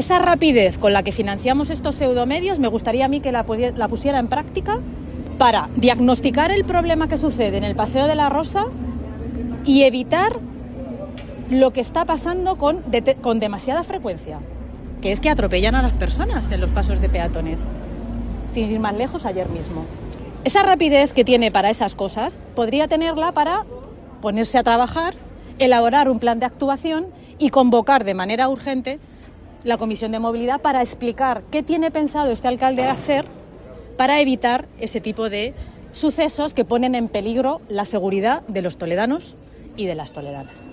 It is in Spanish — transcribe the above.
Esa rapidez con la que financiamos estos pseudomedios me gustaría a mí que la pusiera en práctica para diagnosticar el problema que sucede en el Paseo de la Rosa y evitar lo que está pasando con demasiada frecuencia, que es que atropellan a las personas en los pasos de peatones. Sin ir más lejos, ayer mismo. Esa rapidez que tiene para esas cosas podría tenerla para ponerse a trabajar, elaborar un plan de actuación y convocar de manera urgente la Comisión de Movilidad para explicar qué tiene pensado este alcalde hacer para evitar ese tipo de sucesos que ponen en peligro la seguridad de los toledanos y de las toledanas.